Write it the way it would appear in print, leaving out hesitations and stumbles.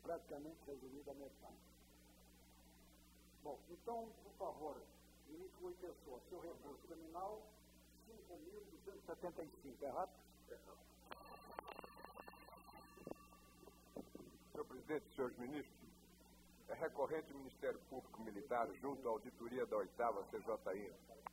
praticamente resumida a metade. Bom, então, por favor, ministro Rui Pessoa, seu recurso criminal, 5.275, errado? Senhor presidente, senhores ministros, é recorrente o Ministério Público Militar junto à auditoria da 8ª CJI